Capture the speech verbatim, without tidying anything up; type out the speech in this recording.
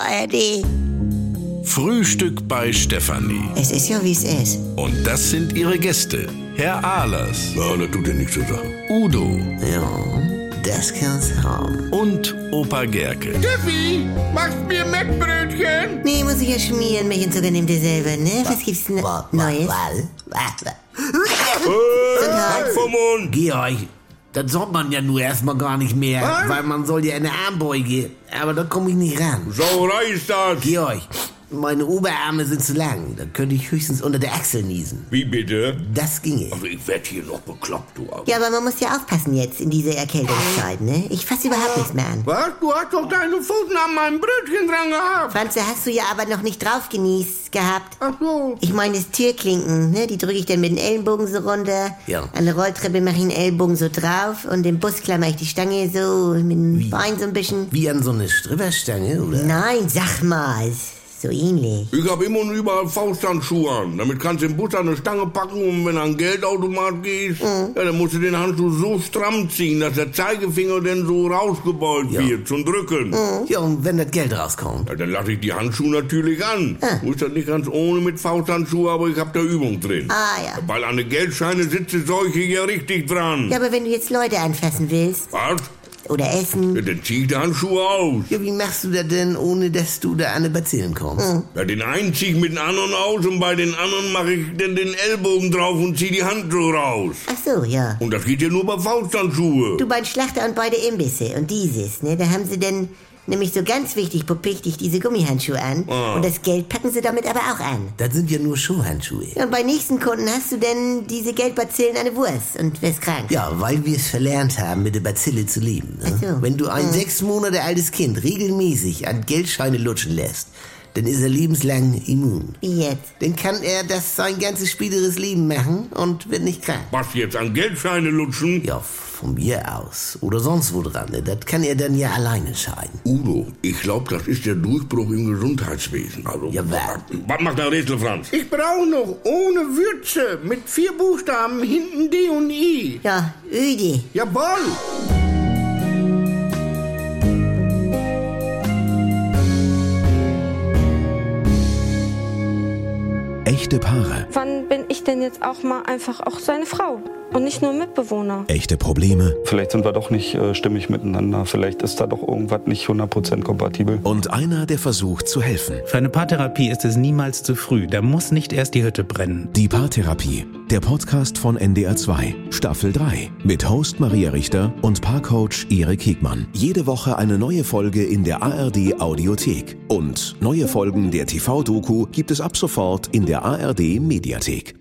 A R D. Frühstück bei Stefanie. Es ist ja, wie es ist. Und das sind ihre Gäste. Herr Ahlers. Ja, das tut ja nichts zur Sache. Udo. Ja, das kann's haben. Und Opa Gerke. Steffi, machst mir Mettbrötchen? Nee, muss ich ja schmieren. Milch und Zucker nehmt ihr selber, ne? Was gibt's denn Neues? Halt vom Mund! Georg, das soll man ja nur erstmal gar nicht mehr, Was? weil man soll ja eine Armbeuge, aber da komme ich nicht ran. Sauerei ist das! Georg, meine Oberarme sind zu lang, da könnte ich höchstens unter der Achsel niesen. Wie bitte? Das ginge. Also ich werd hier noch bekloppt, du Arme. Ja, aber man muss ja aufpassen jetzt in dieser Erkältungszeit, ne? Ich fass überhaupt nichts mehr an. Was? Du hast doch deine Pfoten an meinem Brötchen dran gehabt. Franze, hast du ja aber noch nicht drauf genießt gehabt. Ach so. Ich meine, das Türklinken, ne? Die drücke ich dann mit den Ellenbogen so runter. Ja. An der Rolltreppe mache ich den Ellbogen so drauf und im Bus klammer ich die Stange so mit dem Wie? Bein so ein bisschen. Wie an so eine Stripperstange, oder? Nein, sag mal, so ähnlich. Ich hab immer und überall Fausthandschuhe an. Damit kannst du den Bus an eine Stange packen und wenn du an den Geldautomat gehst, ja, dann musst du den Handschuh so stramm ziehen, dass der Zeigefinger dann so rausgebeugt Ja. wird zum Drücken. Ja, und wenn das Geld rauskommt? Ja, dann lasse ich die Handschuhe natürlich an. Muss das nicht ganz ohne mit Fausthandschuhe, aber ich hab da Übung drin. Ah, ja. Weil an den Geldscheine sitzt die Seuche ja richtig dran. Ja, aber wenn du jetzt Leute anfassen willst Was? oder Ja, essen, dann zieh ich die Handschuhe aus. Ja, wie machst du das denn, ohne dass du da an die Bazillen kommst? Ja, den einen zieh ich mit den anderen aus und bei den anderen mache ich dann den Ellbogen drauf und zieh die Handschuhe raus. ach so, ja. Und das geht ja nur bei Fausthandschuhe. Du beim Schlachter und beide Imbisse und dieses, ne? Da haben sie denn nämlich so ganz wichtig, pupichtig, diese Gummihandschuhe an. Ah. Und das Geld packen sie damit aber auch an. Das sind ja nur Schuhhandschuhe. Ja, und bei nächsten Kunden hast du denn diese Geldbazillen an der Wurst und wirst krank. Ja, weil wir es verlernt haben, mit der Bazille zu leben. Ne? Ach so. Wenn du ein sechs Monate altes Kind regelmäßig an Geldscheine lutschen lässt, dann ist er lebenslang immun. Wie jetzt? Dann kann er das sein ganzes späteres Leben machen und wird nicht krank. Was jetzt an Geldscheine lutschen? Ja, von mir aus. Oder sonst wo dran. Ne? Das kann er dann ja allein entscheiden. Udo, ich glaube, das ist der Durchbruch im Gesundheitswesen. Also, Ja, wer? was macht der Rätsel, Franz? Ich brauche noch ohne Würze mit vier Buchstaben hinten D und I. Ja, Ödi. Jawohl. Echte Paare, Wann bin ich denn jetzt auch mal einfach auch seine Frau und nicht nur Mitbewohner? echte Probleme Vielleicht sind wir doch nicht äh, stimmig miteinander. Vielleicht ist da doch irgendwas nicht hundert Prozent kompatibel. und einer, der versucht zu helfen. Für eine Paartherapie ist es niemals zu früh. Da muss nicht erst die Hütte brennen. Die Paartherapie, der Podcast von N D R zwei, Staffel drei, mit Host Maria Richter und Paarcoach Erik Hegmann. Jede Woche eine neue Folge in der A R D Audiothek. Und neue Folgen der T V-Doku gibt es ab sofort in der A R D Mediathek.